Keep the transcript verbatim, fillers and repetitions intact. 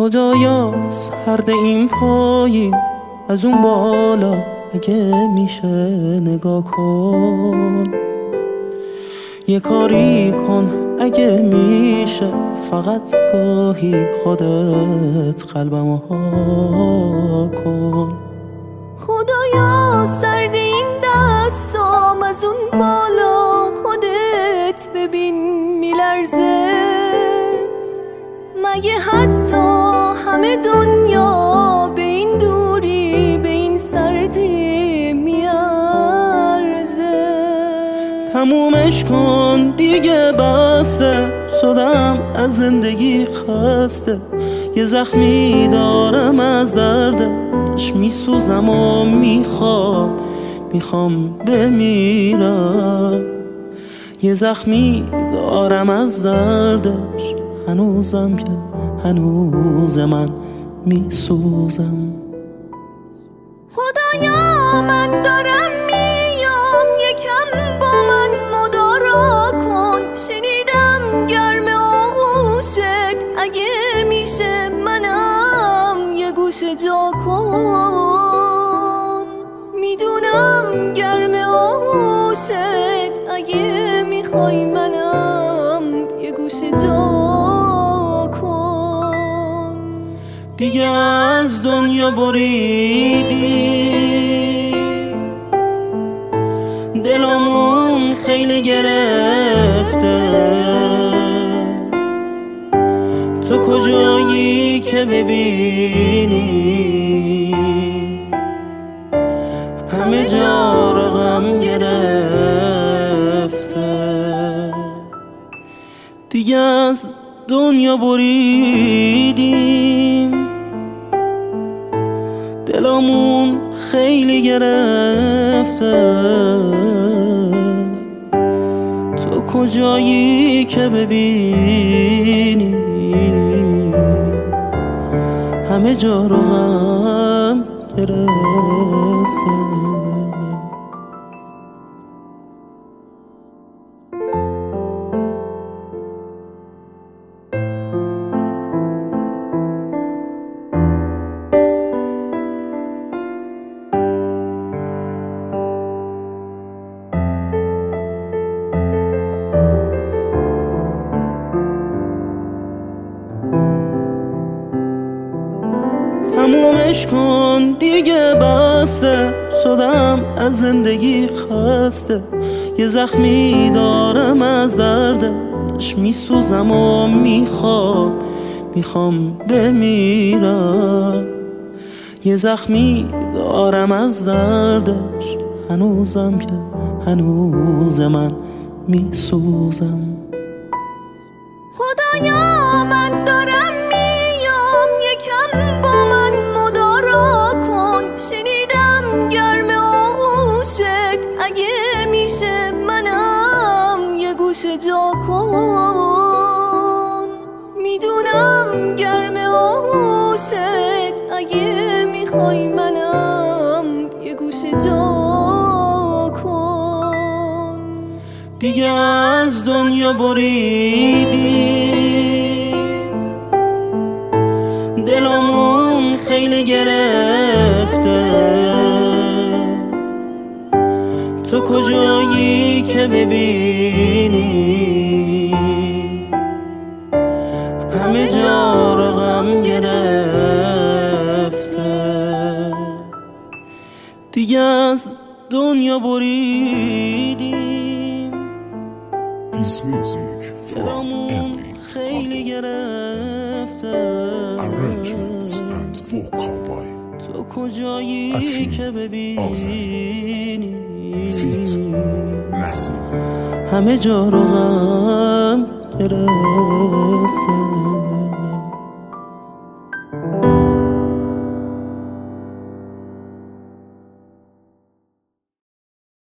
خدایا سرد این پایین از اون بالا اگه میشه نگاه کن، یه کاری کن اگه میشه، فقط گاهی خودت قلبمو ها کن. خدایا سرد این دستام از اون بالا خودت ببین میلرزه، مگه حتی همه دنیا به این دوری به این سردی میارزه؟ تمومش کن دیگه بسته، شدم از زندگی خسته، یه زخمی دارم از دردش میسوزم و میخوام میخوام بمیرم، یه زخمی دارم از دردش هنوزم که هنوز من میسوزم. خدایا من دارم میام، یکم با من مدارا کن، شنیدم گرم آغوشت، اگه میشه منم یه گوشه جا کن. میدونم گرم آغوشت، اگه میخوای منم یه گوشه جا کن. دیگه از دنیا بریدی، دلمون خیلی گرفته، تو کجایی که ببینی همه جا رو غم گرفته. دیگه از دنیا بریدیم، دلمون خیلی گرفته، تو کجایی که ببینی همه جا رو غم گرفته. تمومش کن دیگه بسته، شدم از زندگی خسته، یه زخمی دارم از دردش میسوزم و میخوام میخوام بمیرم، یه زخمی دارم از دردش هنوزم که هنوز من میسوزم. خدایا من دارم میام، یکم با من مدارا کن، شنیدم گرم آغوشت، اگه میشه منم یه گوشه جا کن. میدونم گرم آغوشت، اگه میخوای منم یه گوشه جا کن. دیگه از دنیا بریدی، دلمون خیلی گرفته، تو کجایی که ببینی همه جا رو غم گرفته. دیگه از دنیا بریدیم، دلمون خیلی گرفته، تو کجایی که ببینی همه جا رو غم گرفته.